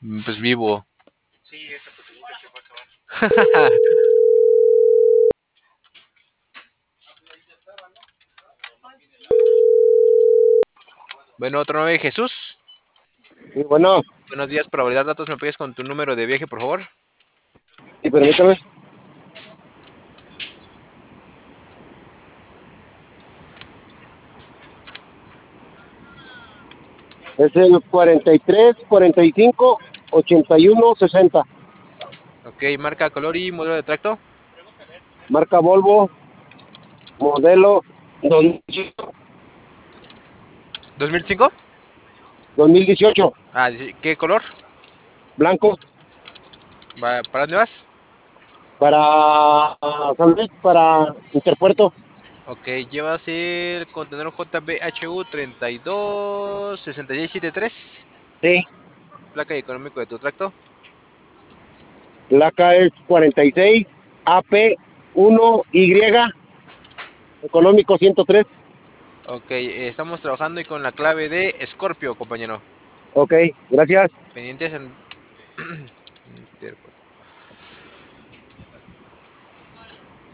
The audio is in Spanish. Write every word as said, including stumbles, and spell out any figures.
Pues vivo. Sí, esa botellita se va a acabar. Bueno, otro nueve, Jesús. Sí, bueno, Buenos días, para validar datos, ¿me puedes con tu número de viaje, por favor? sí, permítame. Es el cuarenta y tres, cuarenta y cinco, ochenta y uno, sesenta. Ok, marca, color y modelo de tracto. Marca Volvo, modelo dos mil dieciocho. ¿dos mil cinco? dos mil dieciocho, Ah, ¿qué color? blanco, Va, ¿para dónde vas? para San Luis, para Interpuerto. Ok, llevas el contenedor J B H U treinta y dos sesenta y seis setenta y tres. Sí. Placa y económico de tu tracto. Placa es cuarenta y seis A P uno Y, económico ciento tres. Ok, eh, estamos trabajando y con la clave de Scorpio, compañero. Ok, gracias. Pendientes en...